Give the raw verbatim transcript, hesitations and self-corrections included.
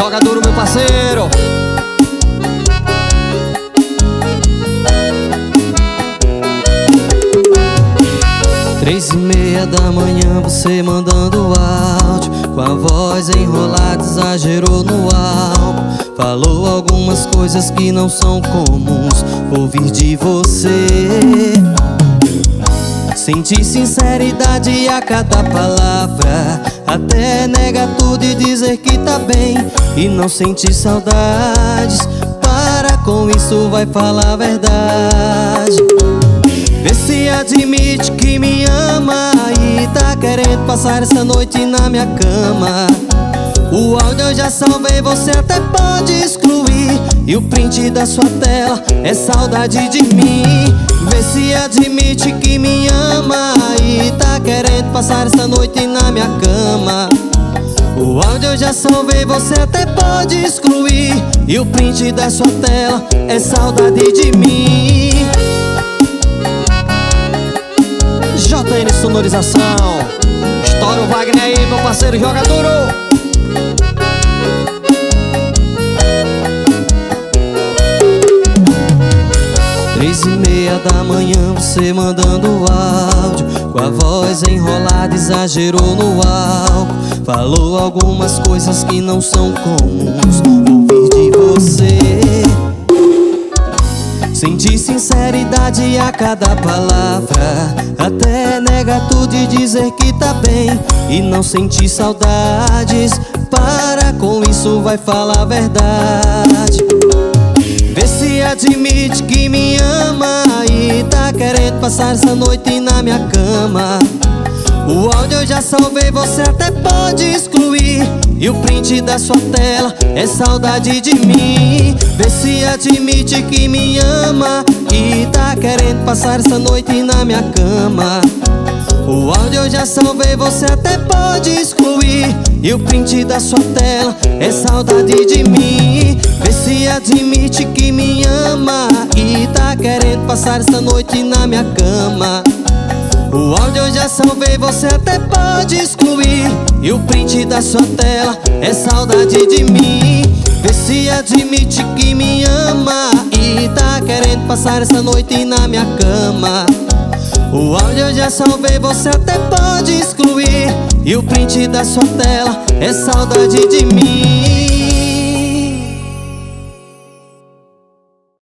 joga duro, meu parceiro. Três e meia da manhã você mandando áudio, com a voz enrolada, exagerou no álbum. Falou algumas coisas que não são comuns ouvir de você. Senti sinceridade a cada palavra, até nega tudo e dizer que tá bem e não senti saudades. Para com isso, vai falar a verdade. Vê se admite que me ama e tá querendo passar essa noite na minha cama. O áudio eu já salvei, você até pode excluir, e o print da sua tela é saudade de mim. Vê se admite que me ama e tá querendo passar essa noite na minha cama. O áudio eu já salvei, você até pode excluir, e o print da sua tela é saudade de mim. J N Sonorização, estoura o Wagner aí, meu parceiro, joga duro. Três e meia da manhã você mandando áudio, com a voz enrolada, exagerou no álcool. Falou algumas coisas que não são comuns ouvir de você. Senti sinceridade a cada palavra, até nega tudo e dizer que tá bem e não senti saudades. Para com isso, vai falar a verdade. Vê se admite que me ama e tá querendo passar essa noite na minha cama. O áudio eu já salvei, você até pode excluir, e o print da sua tela é saudade de mim. Vê se admite que me ama e tá querendo passar essa noite na minha cama. O áudio eu já salvei, você até pode excluir, e o print da sua tela é saudade de mim. Vê se admite que me ama e tá querendo passar essa noite na minha cama. O áudio eu já salvei, você até pode excluir, e o print da sua tela é saudade de mim. Vê se admite que me ama e tá querendo passar essa noite na minha cama. O áudio eu já salvei, você até pode excluir, e o print da sua tela é saudade de mim.